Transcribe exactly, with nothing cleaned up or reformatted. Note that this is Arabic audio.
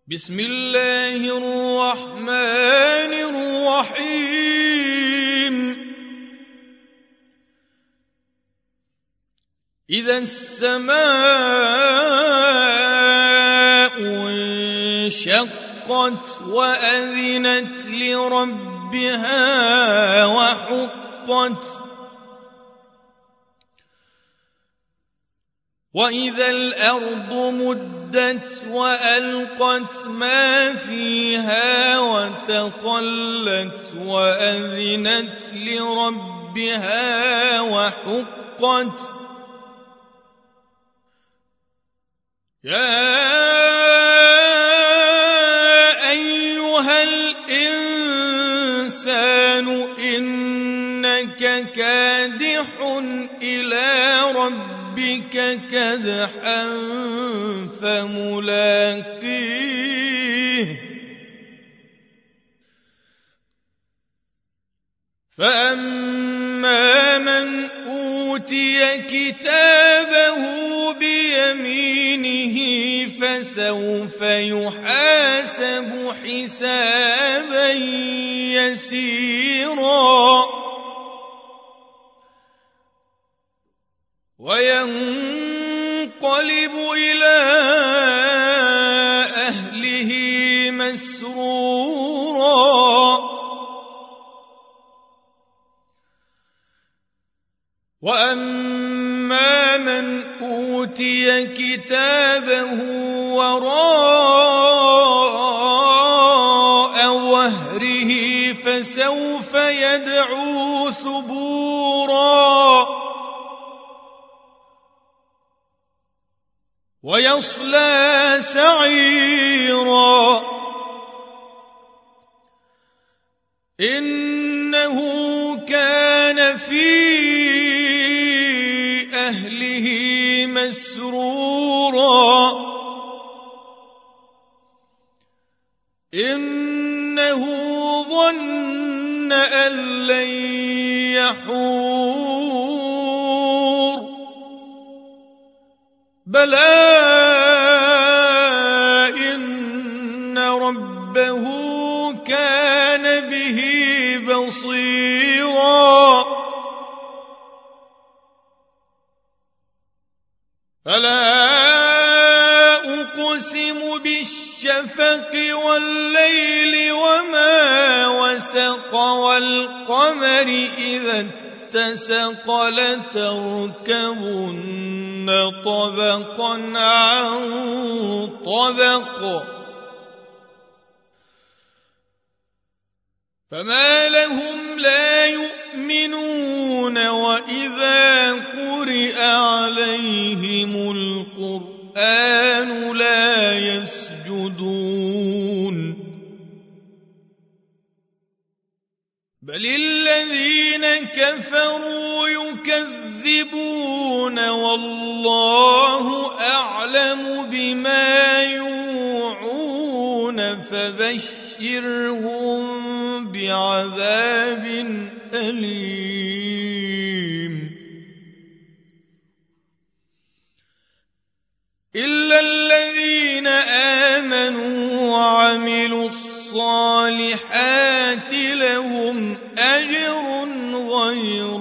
بسم الله الرحمن الرحيم إذا السماء انشقت وأذنت لربها وحقت وإذا الأرض مدت وألقت ما فيها وتخلت وأذنت لربها وحقت يا أيها الإنسان إنك كادح إلى ربك كدحا فملاقيه فأما من أوتي كتابه بيمينه فسوف يحاسب حسابا يسيرا وينقلب إلى أهله مسرورا وأما من أوتي كتابه وراء ظهره فسوف يدعو ثبورا ويصلى سعيرا إنه كان في أهله مسرورا إنه ظن أن لن يحور بلى إن ربه كان به بصيرا فلا أقسم بالشفق والليل وما وسق والقمر إذا اتسق لتركبن طبقا عن طبق فما لهم لا يؤمنون وإذا قرئ عليهم القرآن لا يسجدون بل الذين كفروا يكذبون والله أعلم بما يوعون فبشرهم بعذاب أليم إلا الذين آمنوا وعملوا الصالحات لهم أجر غير